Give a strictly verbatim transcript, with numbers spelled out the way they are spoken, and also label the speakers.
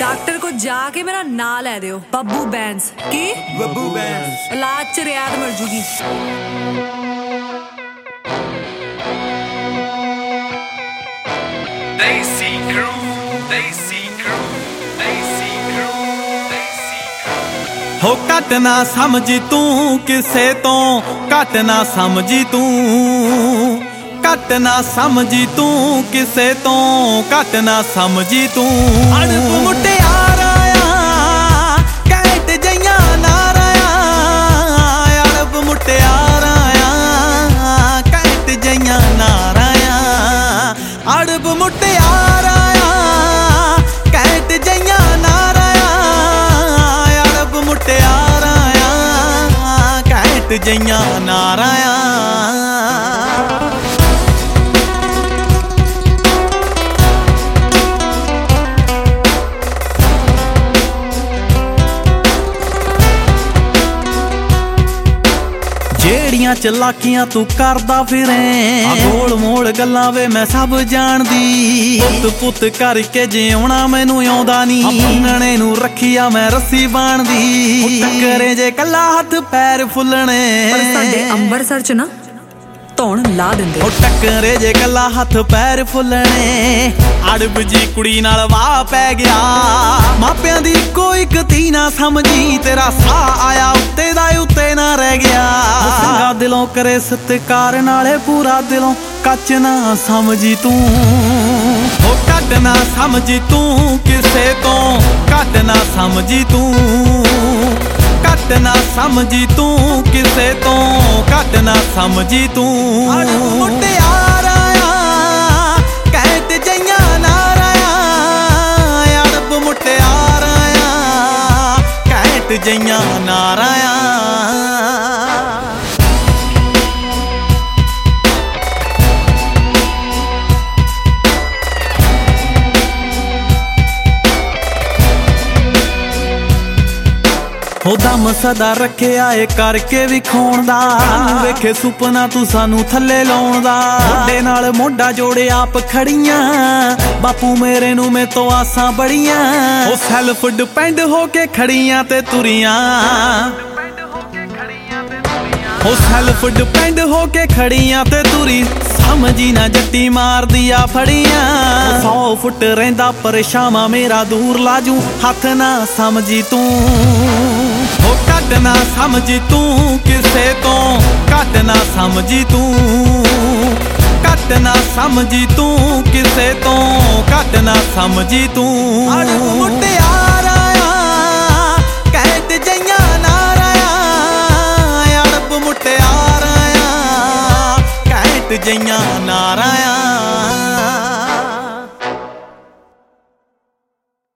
Speaker 1: Doctor को जाके मेरा नाम ले दियो, बब्बू बैंस की
Speaker 2: बब्बू बैंस
Speaker 1: इलाज च रियायत मिल जूगी।
Speaker 3: Daisy Crew, Daisy Crew, Daisy Crew, Daisy Crew।
Speaker 2: हो घट ना समझी तू किसे तो, घट ना समझी तू, घट ना समझी तू किसे तो, घट ना समझी तू। अड़ब मुटियारा कैट जइया नाराया, अड़ब मुटियारा कैट जइया नाराया, अड़ब मुटियारा कैट जइया नाराया, अड़ब मुटियारा कैट जइया नाराया। ਜਿਹੜੀਆਂ ਚਲਾਕੀਆਂ ਤੂੰ ਕਰਦਾ ਫਿਰੇ, ਗੋਲ ਮੋੜ ਗੱਲਾਂ ਵੇ ਮੈਂ ਸਭ ਜਾਣਦੀ। ਪੁੱਤ ਪੁੱਤ ਕਰਕੇ ਜਿਉਣਾ ਮੈਨੂੰ ਆਉਂਦਾ ਨੀ, ਮੰਗਣੇ ਨੂੰ ਰੱਖੀਆ ਮੈਂ ਰੱਸੀ ਬਾਣਦੀ। ਟੱਕਰੇ ਜੇ ਕੱਲਾ ਹੱਥ ਪੈਰ ਫੁੱਲਣੇ,
Speaker 1: ਪਰ ਸਾਡੇ ਅੰਮ੍ਰਿਤਸਰ ਚ ਨਾ ਧੌਣ ਲਾ ਦਿੰਦੇ।
Speaker 2: ਉਹ ਟੱਕਰੇ ਜੇ ਕੱਲਾ ਹੱਥ ਪੈਰ ਫੁੱਲਣੇ, ਅੜਬ ਜੀ ਕੁੜੀ ਨਾਲ ਵਾਹ ਪੈ ਗਿਆ। ਮਾਪਿਆਂ ਦੀ ਕੋਈ ਗਤੀ ਨਾ ਸਮਝੀ, ਤੇਰਾ ਸਾਹ ਆਇਆ ਉੱਤੇ ਦਾ ਉੱਤੇ ਨਾ ਰਹਿ ਗਿਆ। ਸੰਗਾ ਦਿਲੋਂ ਕਰੇ ਸਤਿਕਾਰ ਨਾਲੇ ਪੂਰਾ ਦਿਲੋਂ ਕੱਚ ਨਾ ਸਮਝੀ ਤੂੰ। ਉਹ ਕੱਢ ਨਾ ਸਮਝੀ ਤੂੰ ਕਿਸੇ ਤੋਂ, ਕੱਢ ਨਾ ਸਮਝੀ ਤੂੰ, ਘੱਟ ਨਾ ਸਮਝੀ ਤੂੰ ਕਿਸੇ ਤੋਂ, ਘੱਟ ਨਾ ਸਮਝੀ ਤੂੰ। ਅੜਬ ਮੁਟਿਆਰਾ ਕਹਿਤ ਜਈਆਂ ਨਾਰਾਇਆ, ਅੜਬ ਮੁਟਿਆਰਾ ਕਹਿਤ ਜਈਆਂ ਨਾਰਾਇਆ। ਹੋ ਦਮ ਸਦਾ ਰੱਖਿਆ ਏ ਕਰਕੇ ਵਿਖਾਉਣ ਦਾ, ਵੇਖੇ ਸੁਪਨਾ ਤੂੰ ਸਾਨੂੰ ਥੱਲੇ ਲਾਉਣ ਦਾ। ਮੋਢੇ ਨਾਲ ਮੋਢਾ ਜੋੜੇ ਆਪ ਖੜੀਆਂ, ਬਾਪੂ ਮੇਰੇ ਨੂੰ ਮੇ ਤੋਂ ਆਸਾਂ ਬੜੀਆਂ। ਉਹ ਸੈਲਫ ਡਿਪੈਂਡ ਹੋ ਕੇ ਖੜੀਆਂ ਤੇ ਤੁਰੀਆਂ, ਉਹ ਸੈਲਫ ਡਿਪੈਂਡ ਹੋ ਕੇ ਖੜੀਆਂ ਤੇ ਤੁਰੀ। ਸਮਝੀ ਨਾ ਜੱਟੀ ਮਾਰਦੀ ਆ ਫੜੀਆਂ, ਸੌ ਫੁੱਟ ਰਹਿੰਦਾ ਪਰਛਾਵਾਂ ਮੇਰਾ ਦੂਰ ਲਾਜੂ, ਹੱਥ ਨਾ ਸਮਝੀ ਤੂੰ। ਉਹ ਕੱਢ ਨਾ ਸਮਝੀ ਤੂੰ ਕਿਸੇ ਤੋਂ, ਕੱਢ ਨਾ ਸਮਝੀ ਤੂੰ, ਕੱਢ ਨਾ ਸਮਝੀ ਤੂੰ ਕਿਸੇ ਤੋਂ, ਕੱਢ ਨਾ ਸਮਝੀ ਤੂੰ। ਅੜਬ ਮੁਟਿਆਰਾ ਕਹਿਤ ਜਈਆਂ ਨਾਰਾਇਆ, ਅੜਬ ਮੁਟਿਆਰਾ ਕਹਿਤ ਜਈਆਂ ਨਾਰਾਇਆ।